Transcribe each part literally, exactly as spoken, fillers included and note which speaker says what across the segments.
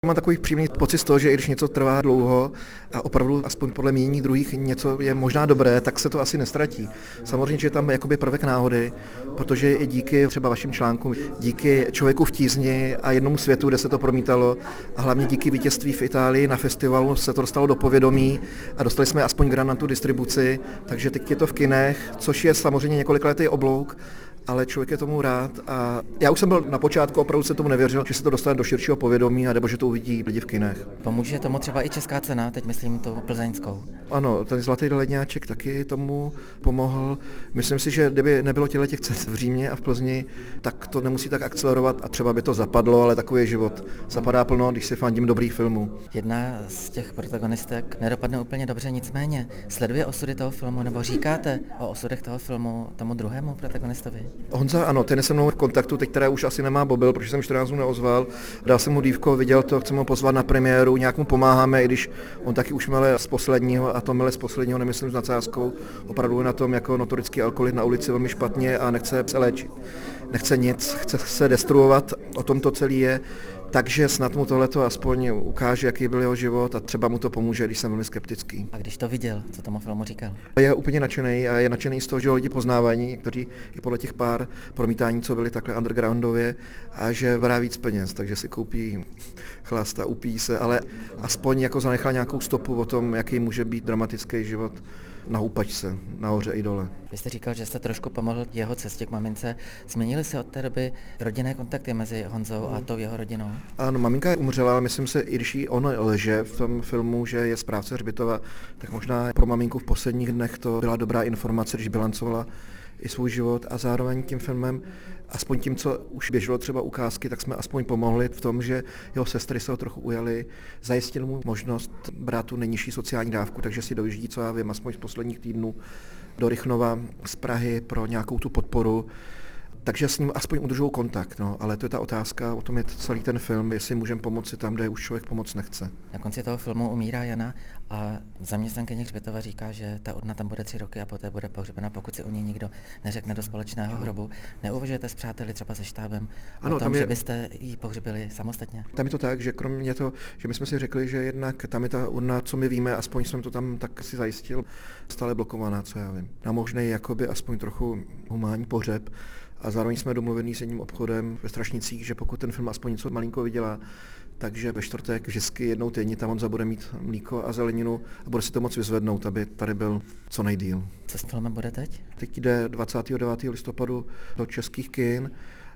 Speaker 1: Mám takový přímý pocit z toho, že i když něco trvá dlouho a opravdu aspoň podle mínění druhých něco je možná dobré, tak se to asi nestratí. Samozřejmě, že je tam jakoby prvek náhody, protože i díky třeba vašim článkům, díky Člověku v tísni a Jednomu světu, kde se to promítalo, a hlavně díky vítězství v Itálii na festivalu se to dostalo do povědomí a dostali jsme aspoň grant na tu distribuci, takže teď je to v kinech, což je samozřejmě několikletý oblouk, ale člověk je tomu rád a já už jsem byl na počátku, opravdu se tomu nevěřil, že se to dostane do širšího povědomí a nebo že to uvidí lidi v kinech.
Speaker 2: Pomůže tomu třeba i česká cena, teď myslím tu plzeňskou.
Speaker 1: Ano, ten Zlatý ledňáček taky tomu pomohl. Myslím si, že kdyby nebylo těchto těch cest v Římě a v Plzni, tak to nemusí tak akcelerovat a třeba by to zapadlo, ale takový je život. Zapadá plno, když si fandím dobrých filmů.
Speaker 2: Jedna z těch protagonistek nedopadne úplně dobře, nicméně sleduje osudy toho filmu, nebo říkáte o osudech toho filmu tomu druhému protagonistovi?
Speaker 1: Honza, ano, ten je se mnou v kontaktu, teď teda už asi nemá mobil, protože jsem čtrnáct dnů neozval. Dal jsem mu dívko, viděl to, chceme ho pozvat na premiéru, nějak mu pomáháme, i když on taky už mele z posledního, a to mele z posledního nemyslím s nadsázkou, opravdu je na tom jako notorický alkoholik na ulici velmi špatně a nechce se léčit. Nechce nic, chce se destruovat, o tom to celý je. Takže snad mu tohleto aspoň ukáže, jaký byl jeho život a třeba mu to pomůže, když jsem velmi skeptický.
Speaker 2: A když to viděl, co tomu filmu říkal?
Speaker 1: Je úplně nadšený a je nadšený z toho, že ho lidi poznávají, kteří i podle těch pár promítání, co byly takhle undergroundově, a že vrá víc peněz, takže si koupí chlast a upíjí se, ale aspoň jako zanechal nějakou stopu o tom, jaký může být dramatický život na houpačce, nahoře i dole.
Speaker 2: Vy jste říkal, že jste trošku pomohl jeho cestě k mamince. Změnily se od té doby rodinné kontakty mezi Honzou a tou jeho rodinou?
Speaker 1: Ano, maminka umřela, ale myslím se, i když jí on lže v tom filmu, že je správce hřbitova, tak možná pro maminku v posledních dnech to byla dobrá informace, když bilancovala i svůj život a zároveň tím filmem, aspoň tím, co už běželo třeba ukázky, tak jsme aspoň pomohli v tom, že jeho sestry se ho trochu ujaly, zajistil mu možnost brát tu nejnižší sociální dávku, takže si dojíždí, co já vím, aspoň z posledních týdnů do Rychnova z Prahy pro nějakou tu podporu. Takže s ním aspoň udržují kontakt, no, ale to je ta otázka, o tom je celý ten film, jestli můžeme pomoci tam, kde už člověk pomoc nechce.
Speaker 2: Na konci toho filmu umírá Jana a zaměstnankyně hřbitova říká, že ta urna tam bude tři roky a poté bude pohřbena, pokud si o ní nikdo neřekne do společného hrobu. Neuvažujete s přáteli, třeba se štábem, ano, o tom, je, že byste ji pohřbili samostatně?
Speaker 1: Tam je to tak, že kromě toho, že my jsme si řekli, že jednak tam je ta urna, co my víme, aspoň jsem to tam tak si zajistil, stále blokovaná, co já vím. Na možný jakoby aspoň trochu humánní pohřeb. A zároveň jsme domluvení s jedním obchodem ve Strašnicích, že pokud ten film aspoň něco malinko vydělá, takže ve čtvrtek vždycky jednou týdně tam Honza bude mít mlíko a zeleninu a bude si to moc vyzvednout, aby tady byl co nejdýl.
Speaker 2: Co s filmem bude teď?
Speaker 1: Teď jde dvacátého devátého listopadu do českých kin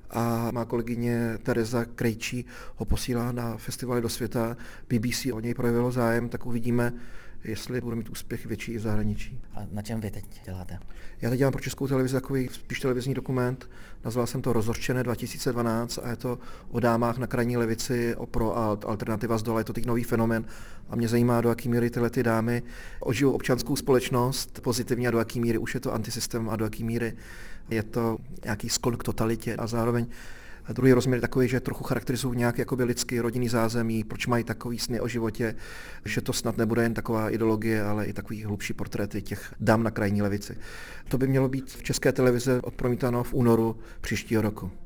Speaker 1: a má kolegyně Tereza Krejčí ho posílá na festivaly do světa. B B C o něj projevilo zájem, tak uvidíme, jestli bude mít úspěch větší i v zahraničí.
Speaker 2: A na čem vy teď děláte?
Speaker 1: Já teď dělám pro Českou televizi takový spíš televizní dokument, nazval jsem to Rozhořčené dva tisíce dvanáct a je to o dámách na krajní levici, o pro a alternativa z dola, je to teď nový fenomén a mě zajímá, do jaký míry tyhle ty dámy ožijou občanskou společnost pozitivně a do jaký míry už je to antisystém a do jaký míry je to nějaký sklon k totalitě a zároveň a druhý rozměr je takový, že trochu charakterizují nějak jakoby lidský rodinný zázemí, proč mají takový sny o životě, že to snad nebude jen taková ideologie, ale i takový hlubší portréty těch dám na krajní levici. To by mělo být v České televizi odpromítáno v únoru příštího roku.